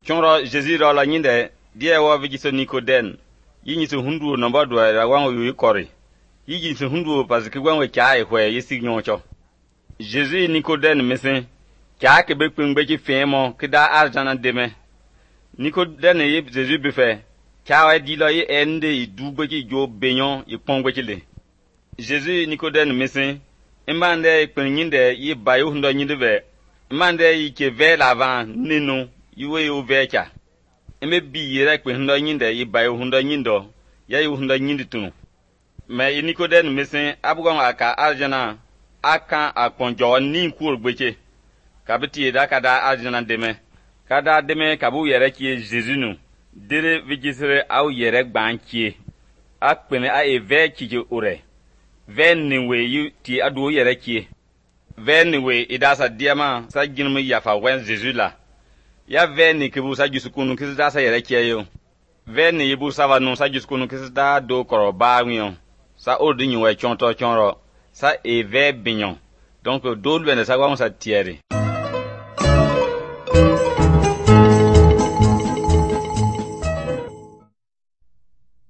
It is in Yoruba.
Chonro Jésus la nyinde die wa vigiso Nicodème yi se hundu no ba do ra wan yu kori yi se hundu parce que wan we cha e hwe yisi nyoncho Jésus Nicodème mesin cha ke be pin be ki femo ke da arjana deme Nicodème yi Jésus be fe cha wa di lo yi ende i du be ki jo benyon i pon gbe ki le Jésus Nicodème mesin imande pin nyinde yi bayo hundo nyinde be imande yi ke ve l'avant nenu iwe yo vecha eme bi yere kwe hundo nyinde yi bayo hundo nyindo ya yi hundo nyindi tunu me Nicodème mesin abugon aka arjana aka akonjo ni kur gbeche kabiti da kada arjana deme kada deme kabu yere ki Jésus nu dire vigisre au yere gbankie akpene a eve kije ore venwe yu ti adu yere ki venwe idasa diama sa ginmu yafa wen Jésus la ya veni ke bu sa jusukunu kisi da sa yere kiyo veni yibu sa va no sa jusukunu kisi da do koro ba nyon sa ordi nyi we chonto chonro sa eve binyon donc do le ne sa wa sa tiere